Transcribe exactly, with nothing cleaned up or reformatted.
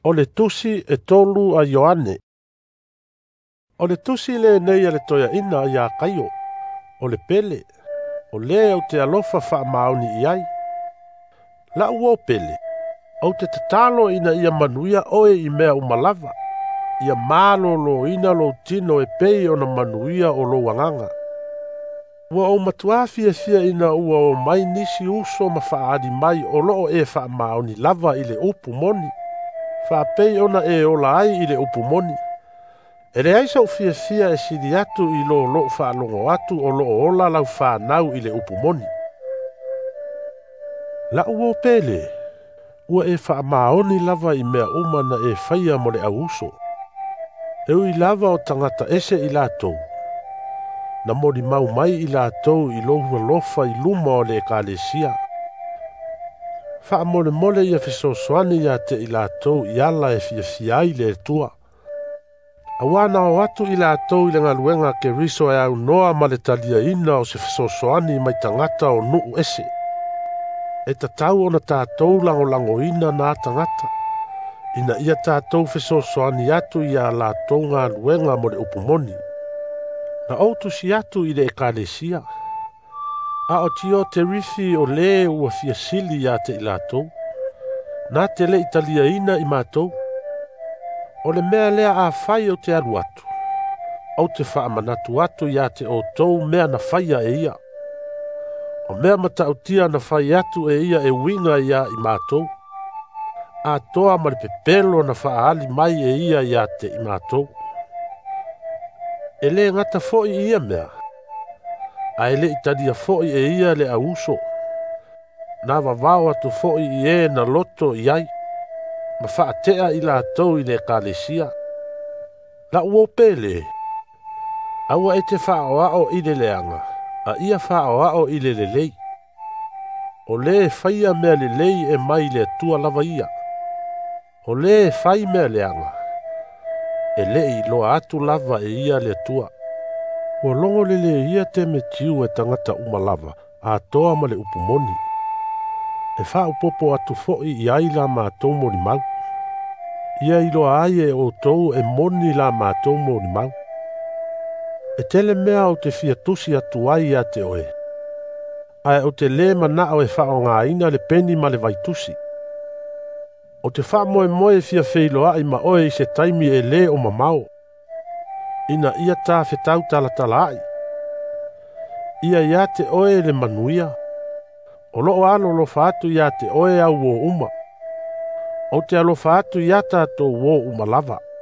O le tusi e tolu a Ioane. O le tusi le nei le toia ina a ia kaio. O le pele. O le au te alofa wha maoni iai. La ua o pele. Au te tatalo ina ia manuia oe i mea umalava. Ia malo lo ina lo tino e pei o na manuia o lo wanganga. Ua o matuafi e fia ina ua o mai nisi uso ma whaadi mai o loo e wha maoni lava i le upu moni. Wha pei ona e ola ai i le upu moni. E le aisa u fia fia e sidi atu i lo lo wha longo atu o lo ola lau wha nau i le upu moni. La ua o pele. Ua e wha maoni lava i mea umana e whaia mo le auso. E ui lava o tangata ese i lātou. Na mori mau mai i lātou i lohua lofa i luma o le ekalesia. Wha mole mole ia fisosoani ia te i lātou i ala e fia fia i le tua. Awana o atu i lātou i le ngaluenga ke riso e au noa ma le talia ina o se fisosoani mai tangata o nuu ese. E tatau o na tātou lango lango ina na tangata. Ina ia tātou fisosoani atu i a lātou ngā luenga mo le upumoni. Na outu si atu i le ekalesia. A o tio te rifi o le ua fia sili ia te i lātou. Nā te le italia ina i mātou. O le mea lea a whai o te aru atu. Au te wha manatu atu ia te o tou mea na whaia e ia. O mea matautia na whai atu e ia e winga ia i mātou. A toa ma le pepelo na wha ali mai e ia ia te i mātou. E le ngata foi ia mea. A ele itadia foi e ia le auso. Na wawao atu foi i e na loto iai. Ma wha atea i la tau i le kalesia. La ua pele. Aua e te wha o ao i le leanga. A ia wha o ao i le le lei. O le whaia mea le lei e mai le tua lava ia. O le whai mea leanga. E le i loa atu lava e ia le tua. O longo le le ia te me tiu e tangata umalava, a toa ma le upumoni. E wha upopo atu foi i aila mātou moni mau. Ia i loa ai e o tou e moni la mātou moni mau. E tele mea o te fiatusi atu ai a te oe. Ai o te le manao e wha o ngā ina le peni ma le vaitusi. O te wha moe moe fia feiloa i ma oe i se taimi e le o mamao. Ina ia tā whetau tala tala ai. Ia ia te oe le manuia. O loo alo lo whaatu ia te oe au o uma. O te alo whaatu ia tātou o uma lava.